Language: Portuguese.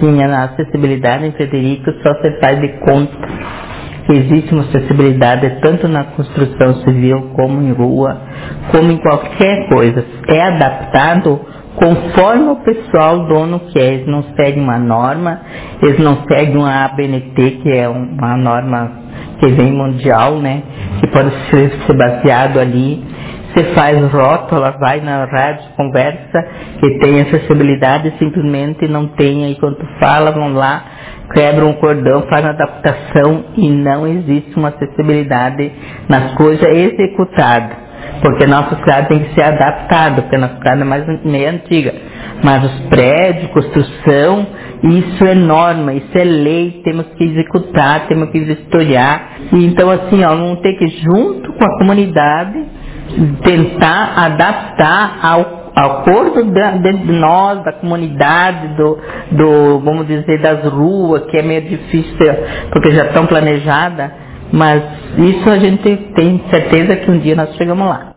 assim, a acessibilidade em Frederico só se faz de conta que existe uma acessibilidade tanto na construção civil como em rua, como em qualquer coisa. É adaptado conforme o pessoal, o dono quer. Eles não seguem uma norma, eles não seguem uma ABNT, que é uma norma que vem mundial, né? Que pode ser baseado ali. Você faz rótula, vai na rádio, conversa, que tem acessibilidade, simplesmente não tem, aí quando tu fala, vão lá, quebram um cordão, faz uma adaptação e não existe uma acessibilidade nas coisas executadas. Porque a nossa cidade tem que ser adaptada, porque a nossa cidade é meio antiga. Mas os prédios, construção, isso é norma, isso é lei, temos que executar, temos que vistoriar. E então assim, ó, vamos ter que junto com a comunidade tentar adaptar ao acordo de nós, da comunidade, vamos dizer, das ruas, que é meio difícil, porque já estão planejadas, mas isso a gente tem certeza que um dia nós chegamos lá.